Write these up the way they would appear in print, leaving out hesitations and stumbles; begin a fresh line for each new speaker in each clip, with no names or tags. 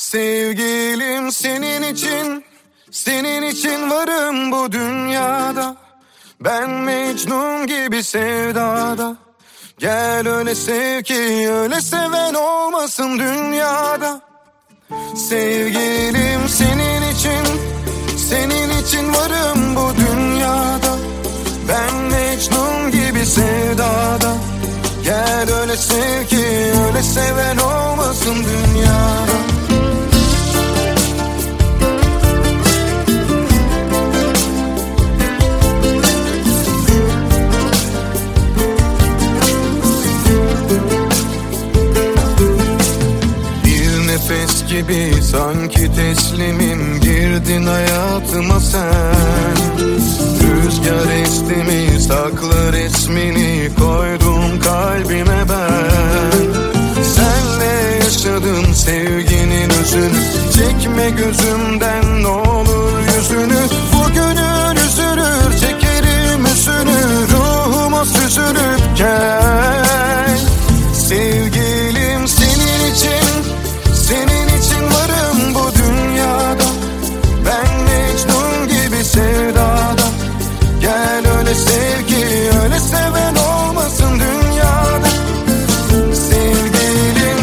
Sevgilim senin için varım bu dünyada. Ben Mecnun gibi sevdada. Gel öyle sev ki öyle seven olmasın dünyada. Sevgilim senin için varım bu dünyada. Ben Mecnun gibi sevdada. Gel öyle sev ki öyle seven olmasın dünyada. Nefes gibi sanki teslimim, girdin hayatıma sen. Rüzgar esti mi saklı resmini, koydum kalbime ben. Senle yaşadım sevginin özünü, çekme gözümden ne olur yüzünü. Bugünün üzülür çekerim üstünü, ruhuma süzülürken. Sevgilim senin için varım bu dünyada. Ben Mecnun gibi sevdada. Gel öyle sev ki öyle seven olmasın dünyada. Sevgilim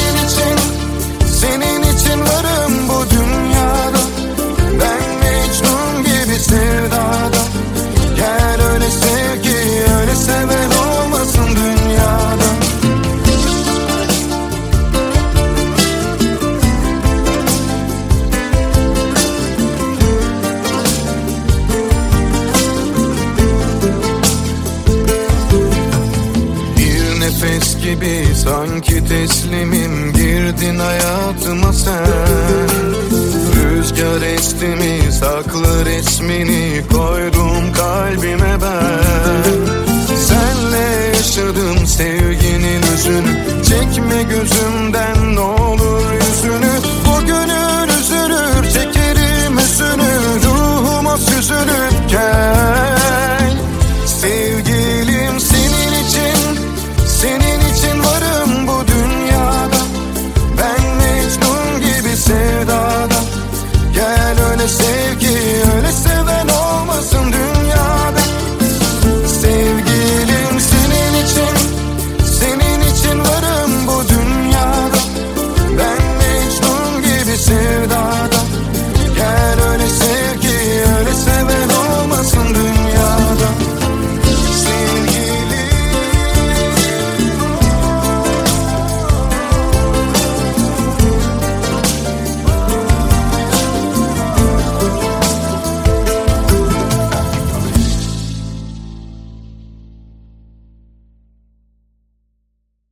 senin için varım bu dünyada. Ben Mecnun gibi sevdada. Gel öyle sev ki öyle seven olmasın dünyada. Nefes gibi sanki teslimim, girdin hayatıma sen. Rüzgar esti mi saklı resmini, koydum kalbime ben. Senle yaşadım sevginin özünü, çekme gözüm